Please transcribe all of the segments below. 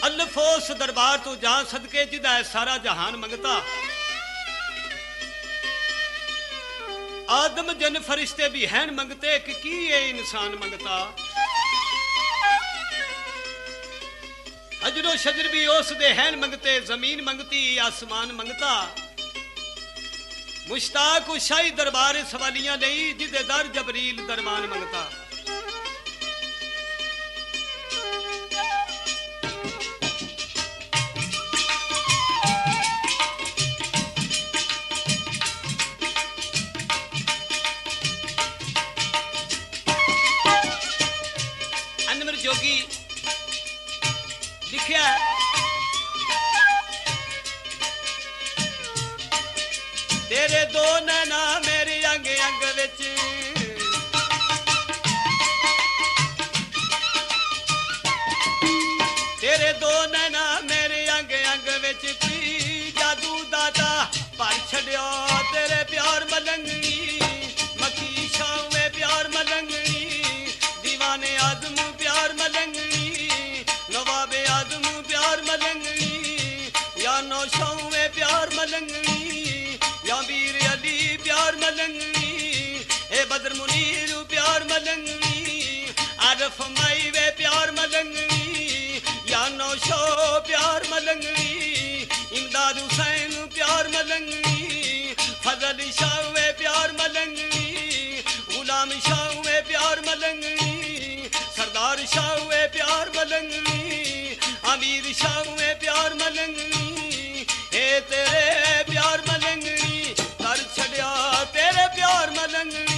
अल्फोस दरबार तो जा सदके जिदा है सारा जहान मंगता। आदम जन फरिश्ते भी हैं मंगते कि ये इंसान मंगता। अजरो शजर भी उस दे हैं मंगते, जमीन मंगती आसमान मंगता। मुश्ताक शाही दरबार सवालियां नहीं जिदे दर जबरील दरमान मंगता। जोगी लिखिया तेरे दो नैना मेरे अंग अंग विच, तेरे दो नैना मेरे अंग अंग विच पी जादू दाता भर छड़िया। तेरे प्यार मलंगनी मक्खी शावे प्यार मलंगनी, दीवाने आदम प्यार मलंगनी, नवाबे आदम प्यार मलंगनी, या नौशाओं में प्यार मलंगनी, या वीर अली प्यार मलंगनी, ए बदर मुनीर प्यार मलंगनी, आरफ माई वे प्यार मलंगनी, या नौशो प्यार मलंगनी, इमदाद हुसैन प्यार मलंगनी, फजल शाह वे प्यार मलंगनी, गुलाम शाह वे प्यार मलंगनी, सरदार शाह वे प्यार मलंगनी, अमीर शाह वे प्यार मलंगनी, ए तेरे प्यार मलंगनी कर छड़िया तेरे प्यार मलंगनी।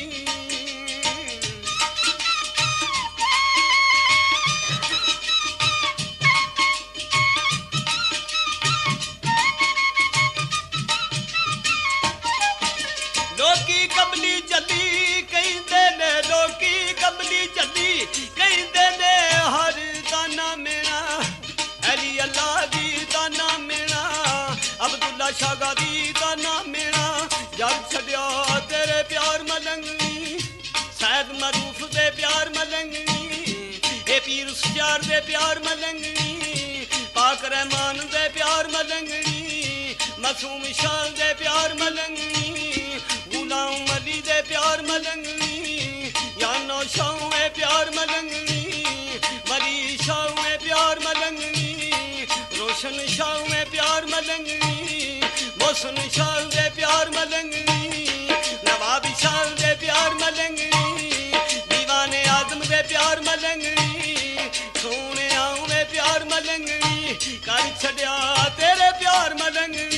लोकी कबली चली कहते ने, लोकी कबली चली कहते ने, हर दाना मेरा अली अल्लाह दी दाना मेरा, अब्दुल्ला शागा दी दाना मेरा, जग छड़िया तेरे प्यार मलंगनी, सैद मरूफ दे प्यार मलंगनी, ए पीर सुजार दे प्यार मलंगनी, पाक रहमान दे प्यार मलंगनी, मासूम शाह दे प्यार मलंगनी, गुलाम अली दे प्यार मलंगनी, या नौशाओं में प्यार मलंगनी, मरी शाह में प्यार मलंगनी, रोशन शाह में प्यार मलंगनी, मोहसिन शाह दे प्यार मलंगनी, नवाब शाह दे प्यार मलंगनी, दीवाने आदम दे प्यार मलंगनी, सोने आऊं में प्यार मलंगनी कर छड़िया तेरे प्यार मलंगनी।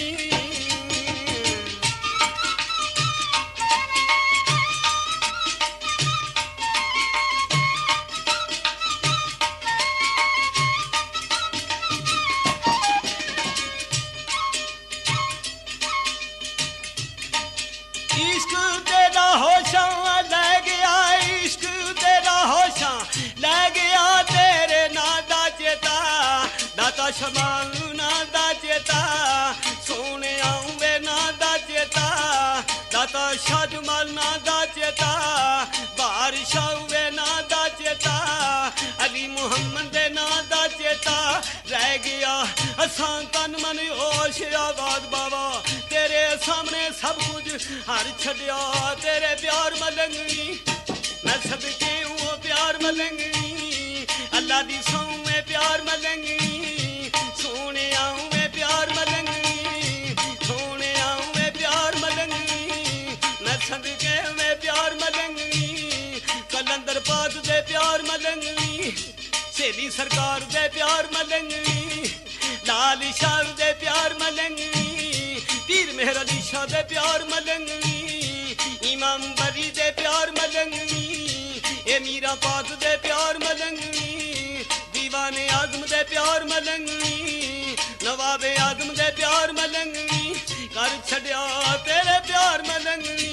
इश्क तेरा होशा ले गया, इश्क तेरा होशा ले गया, तेरे नादा चेता दाता शमाल नादा चेता, सोने आऊं वे नादा चेता, दाता शाहजमाल नादा चेता, बारिशाह वे नादा चेता, अली मुहम्मद दे नादा चेता, रह गया असां तन मन होश आबाद बाबा, तेरे सामने सब कुछ हर छड़िया तेरे प्यार मलंगनी, मैं सबके हूँ प्यार मलंगनी, अल्लाह दी सौ में प्यार मलंगनी, सोने आऊं मैं प्यार मलंगनी, सोने आऊं मैं प्यार मलंगनी, मैं सबके में प्यार मलंगनी, कलंदर पाक दे प्यार मलंगनी, सेली सरकार दे प्यार मलंगनी, लाल शाह दे प्यार मलंगनी, पीर मेहर अली शाह दे प्यार मलंगनी, इमाम बली दे प्यार मलंगनी, ए मीरा पाक दे प्यार मलंगनी, दीवाने आजम दे प्यार मलंगनी, नवाबे आजम दे प्यार मलंगनी कर छड़िया तेरे प्यार मलंगनी।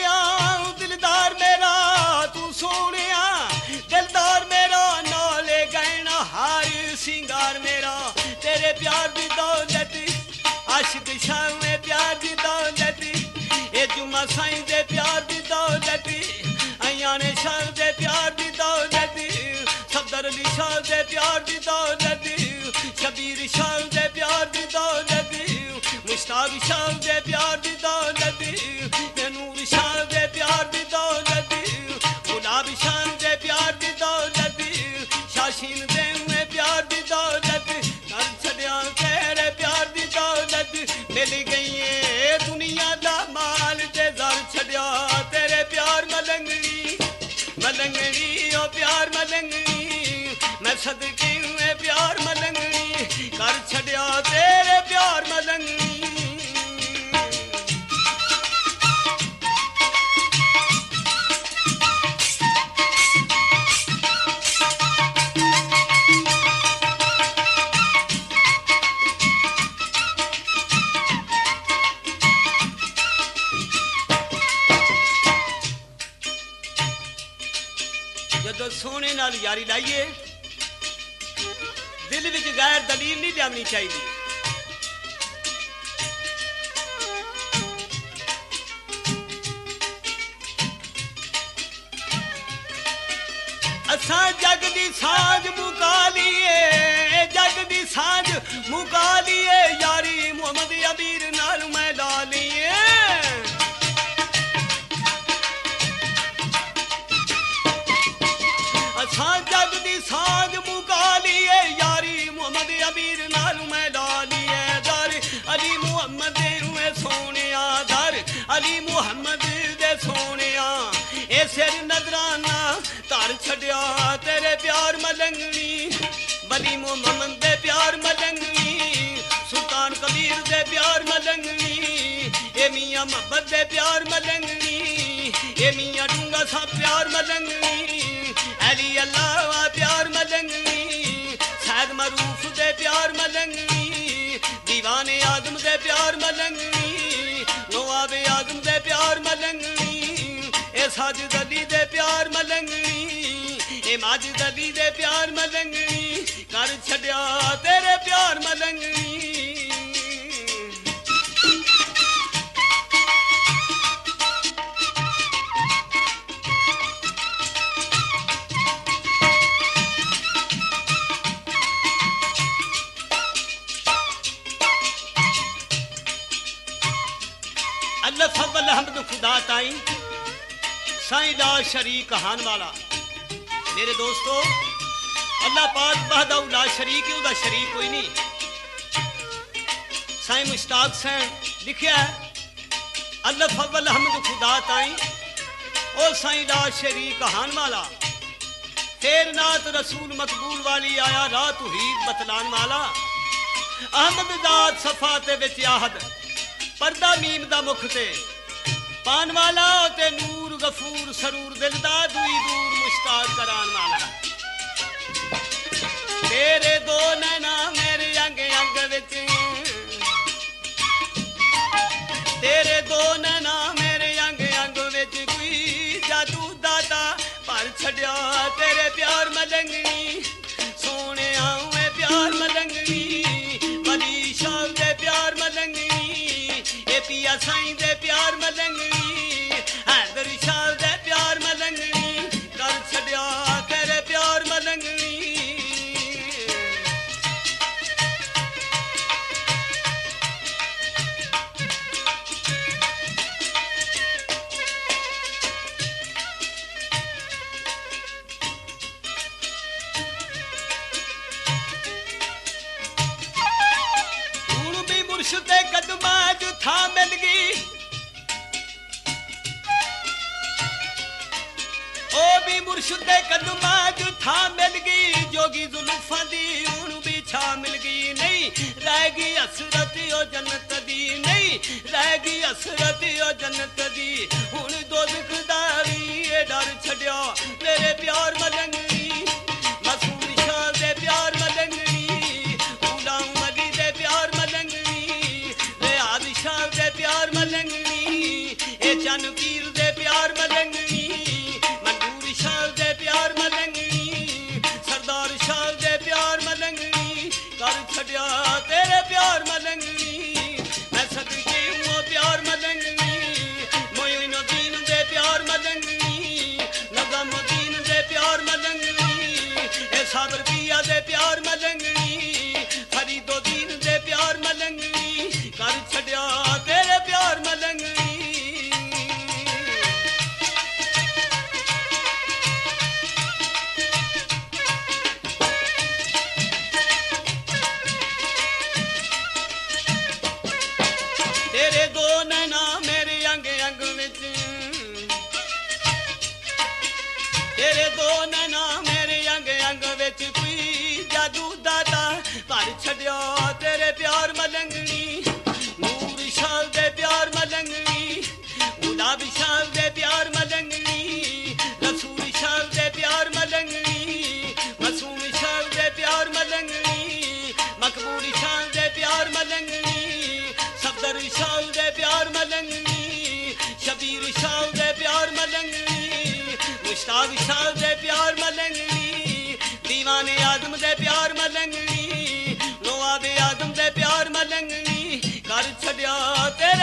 दिलदार मेरा तू सोनिया, दिलदार मेरा नाले प्यार मेरा तेरे प्यार दी दौलत आशिक शाह में प्यार दी दौलत ए जुमा साईं दे प्यार दी दौलत अयाने शाह दे प्यार दी दौलत सफदर अली शाह दे प्यार दी दौलत शबीर शाह दे प्यार दी दौलत मुश्ताक शाह दे प्यार दी दौलत नूर शाह दे प्यार दी दौलत गुलाब शाह दे प्यार दी दौलत शाशीन दे में प्यार दी दौलत कर छड़िया तेरे प्यार दी दौलत मिल गई है दुनिया दा माल ते दर छड़िया तेरे प्यार मलंगनी मलंगनी ओ प्यार मलंगनी मैं सदके में प्यार मलंगनी कर छड़िया तेरे प्यार मलंगनी जदों सोने नाल यारी लाइए दिल विच गैर दलील नहीं लियानी चाहिए असा जग दी सांझ मुका लिए जग दी सांझ मुका लिए यारी मोहम्मद अबीर नाल मैं ला लिए जग दी सांझ मुका लिए यारी मोहम्मद अबीर नाल मैं ला लिए दर अली मुहम्मद दे सोने दर अली मुहम्मद दे सोने ए सिर नजराना धर छड़िया तेरे प्यार मलंगनी बली मुहम्मद दे प्यार मलंगनी सुल्तान कबीर दे प्यार मलंगनी ए मियां मोहब्बत दे प्यार मलंगनी ए मियां डूंगा सा प्यार मलंगनी अली अल्लाह प्यार मलंगनी सैद मरूफ दे प्यार मलंगनी दीवाने आदम दे प्यार मलंगनी नवाबे आदम दे प्यार मलंगनी ए साजिद अली दे प्यार मलंगनी ए माजिद अली दे प्यार मलंगनी कर छड़िया तेरे प्यार मलंगनी अल्लाह फज़ल हमद खुदा ताई साईं ला शरीक हान वाला मेरे दोस्तों अल्लाह पाक वहदा ला शरीक है, शरीक कोई नहीं। साईं मुश्ताक सैन लिखिया है अल्लाह फज़ल हमद खुदा ताई ओ साईं ला शरीक हान वाला तेर नात रसूल मकबूल वाली आया रात हुईद बतलान वाला अहमद दात सफाते विच आहद पर्दा मीम दा मुख ते पान वाला ते नूर गफूर सरूर दिल दा दुई दूर मुश्ताक करान वाला तेरे दो नैना मेरे अंग अंग विच तेरे दो नैना मेरे अंग अंग विच कोई जादू दाता पर छड़िया तेरे प्यार मलंगनी सोने आवे प्यार मलंगनी बली शाह दे प्यार मलंगनी ए पिया साईं दे प्यार मलंगनी हैदर शाह दे प्यार मलंगनी कर छड़िया तेरे प्यार मलंगनी मुर्शिदे कदमा जो था मिल गई ओ भी मुर्शिदे कदमा जो था मिल गई जोगी जुल्फा दी हुण भी छा मिल गई नहीं रहेगी हसरत ओ जन्नत दी नहीं रहेगी हसरत ओ जन्नत दी हुण दोज़ख दा वी ए डर छड़िया मेरे प्यार मलंगनी मसूद शाह दे प्यार मलंगनी गुलाम अली दे प्यार मलंगनी दे प्यार मलंगनी ए चन पीर दे प्यार मलंगनी मंजूर शाह दे प्यार मलंगनी सरदार शाह दे प्यार मलंगनी बाबर पिया दे प्यार मलंगनी फरीदो दीन दे प्यार मलंगनी कर छड़िया तेरे प्यार मलंगनी तेरे दो नैना मेरे अंग अंग विच तेरे दो नैना मेरे अंग अंग विच कोई जादू दाता पर छड़िया तेरे प्यार मलंगनी नूर शाल दे प्यार मलंगनी गुलाब शाल दे प्यार मलंगनी रसूल शाल दे प्यार मलंगनी मासूम शाल दे प्यार मलंगनी मकबूल शाल दे प्यार मलंगनी सफदर शाल दे प्यार मलंगनी शबीर शाल दे प्यार मलंगनी मुश्ताक शाल दे प्यार मलंगनी दीवाने आदम दे प्यार मलंगनी नवाबे आदम दे प्यार मलंगनी कर छड़िया ते